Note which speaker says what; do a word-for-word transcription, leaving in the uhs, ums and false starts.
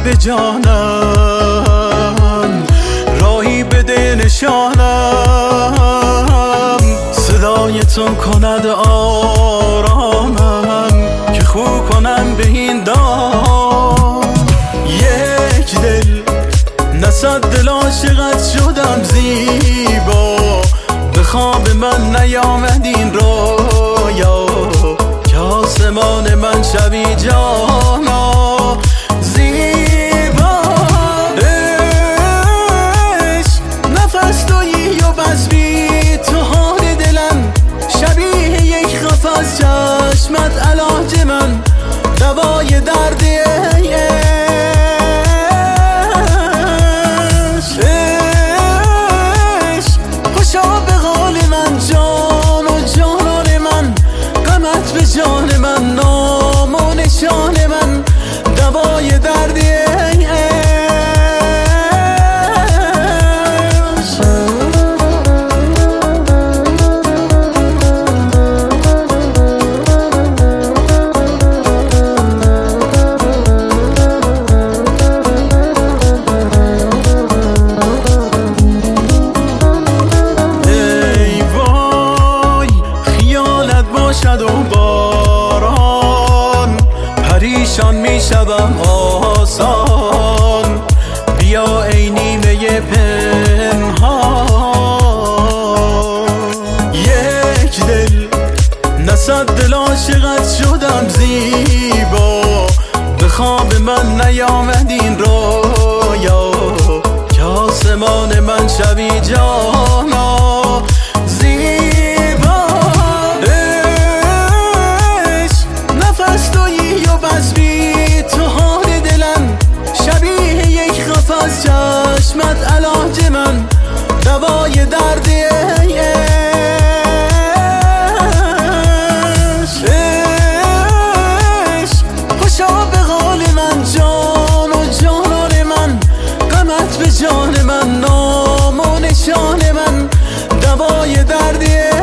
Speaker 1: به جانم، راهی بده نشانم. صدای تو کند آرامم که خو کنم به این دام. یک دل نه صد دل عاشقت شدم زیبا، به خواب من نیامد این رویا که آسمان من شبی جانا زیبا. عشق نفس تویی و بس بی تو حال دلم، شبیه یک قفس چشمت علاج من، دوای درد جان من، نام و نشان من، دوای درد ای وای خیالت باشد و پریشان می شدم آسان. بیا ای نیمه پنهان، یک دل نه صد دل عاشقت شدم زیبا، به خواب من نیامد این رویا که آسمان من شبی جانا زیبا. عشق نفس تویی و بس بی تو حال دلم، شبیه یک قفس چشمت علاج من، دوای درد عشق. خوشا به حال من جان و جانان من، غمت به جان من، نام و نشان من، دوای درد